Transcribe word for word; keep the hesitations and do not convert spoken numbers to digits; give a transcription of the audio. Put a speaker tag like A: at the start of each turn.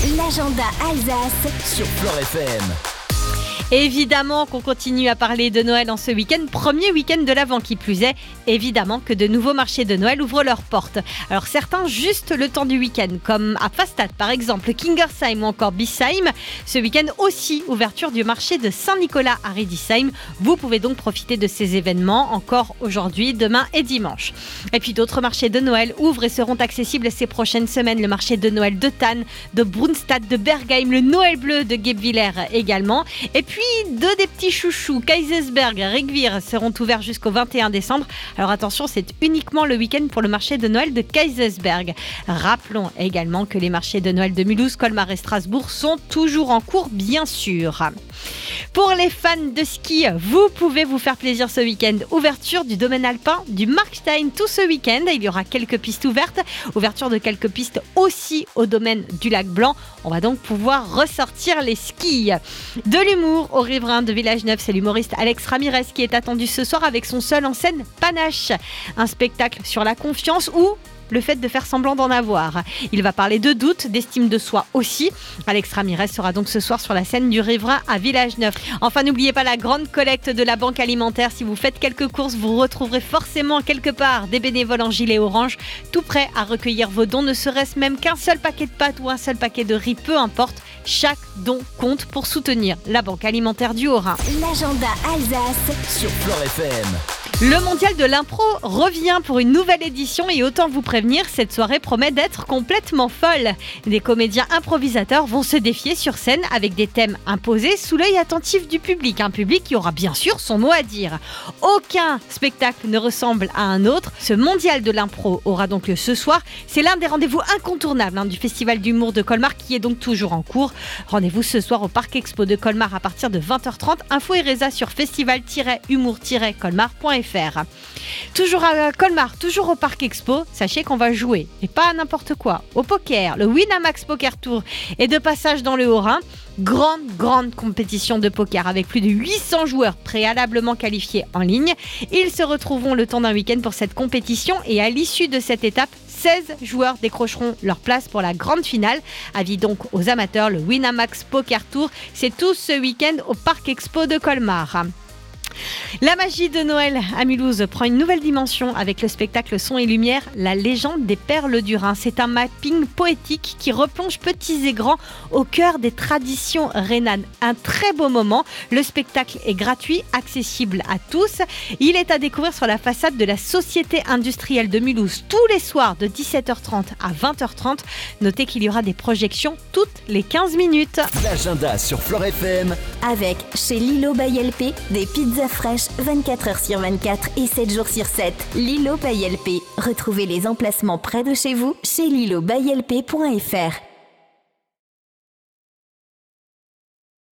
A: L'agenda Alsace
B: sur Flore F M.
C: Évidemment qu'on continue à parler de Noël en ce week-end, premier week-end de l'Avent qui plus est. Évidemment que de nouveaux marchés de Noël ouvrent leurs portes. Alors certains juste le temps du week-end, comme à Fastad par exemple, Kingersheim ou encore Biesheim. Ce week-end aussi, ouverture du marché de Saint-Nicolas à Riedisheim. Vous pouvez donc profiter de ces événements encore aujourd'hui, demain et dimanche. Et puis d'autres marchés de Noël ouvrent et seront accessibles ces prochaines semaines. Le marché de Noël de Thann, de Brunstad, de Bergheim, le Noël bleu de Guebwiller également. Et puis deux des petits chouchous, Kaysersberg, Rigvir seront ouverts jusqu'au vingt et un décembre. Alors attention, c'est uniquement le week-end pour le marché de Noël de Kaysersberg. Rappelons également que les marchés de Noël de Mulhouse, Colmar et Strasbourg sont toujours en cours, bien sûr. Pour les fans de ski, vous pouvez vous faire plaisir ce week-end. Ouverture du domaine alpin du Markstein tout ce week-end. Il y aura quelques pistes ouvertes. Ouverture de quelques pistes aussi au domaine du lac Blanc. On va donc pouvoir ressortir les skis. De l'humour au riverain de Village-Neuf, c'est l'humoriste Alex Ramirez qui est attendu ce soir avec son seul en scène Panache. Un spectacle sur la confiance ou le fait de faire semblant d'en avoir. Il va parler de doute, d'estime de soi aussi. Alex Ramirez sera donc ce soir sur la scène du riverain à Village-Neuf. Enfin, n'oubliez pas la grande collecte de la Banque Alimentaire. Si vous faites quelques courses, vous retrouverez forcément quelque part des bénévoles en gilet orange, tout prêts à recueillir vos dons, ne serait-ce même qu'un seul paquet de pâtes ou un seul paquet de riz, peu importe. Chaque don compte pour soutenir la Banque Alimentaire du Haut-Rhin.
A: L'agenda Alsace
B: sur Flore F M.
C: Le mondial de l'impro revient pour une nouvelle édition et autant vous prévenir, cette soirée promet d'être complètement folle. Des comédiens improvisateurs vont se défier sur scène avec des thèmes imposés sous l'œil attentif du public. Un public qui aura bien sûr son mot à dire. Aucun spectacle ne ressemble à un autre. Ce mondial de l'impro aura donc lieu ce soir. C'est l'un des rendez-vous incontournables hein, du Festival d'humour de Colmar qui est donc toujours en cours. Rendez-vous ce soir au Parc Expo de Colmar à partir de vingt heures trente. Info et résa sur festival tiret humour tiret colmar point f r. Toujours à Colmar, toujours au Parc Expo, sachez qu'on va jouer, et pas à n'importe quoi, au poker. Le Winamax Poker Tour est de passage dans le Haut-Rhin. Grande, grande compétition de poker avec plus de huit cents joueurs préalablement qualifiés en ligne. Ils se retrouveront le temps d'un week-end pour cette compétition et à l'issue de cette étape, seize joueurs décrocheront leur place pour la grande finale. Avis donc aux amateurs, le Winamax Poker Tour, c'est tout ce week-end au Parc Expo de Colmar. La magie de Noël à Mulhouse prend une nouvelle dimension avec le spectacle Son et Lumière, la légende des perles du Rhin. C'est un mapping poétique qui replonge petits et grands au cœur des traditions rhénanes. Un très beau moment. Le spectacle est gratuit, accessible à tous. Il est à découvrir sur la façade de la Société industrielle de Mulhouse tous les soirs de dix-sept heures trente à vingt heures trente. Notez qu'il y aura des projections toutes les quinze minutes.
B: L'agenda sur Flore F M.
A: avec chez Lilo by L P des pizzas fraîches vingt-quatre heures sur vingt-quatre et sept jours sur sept. Lilo by L P. Retrouvez les emplacements près de chez vous chez lilo by l p point f r.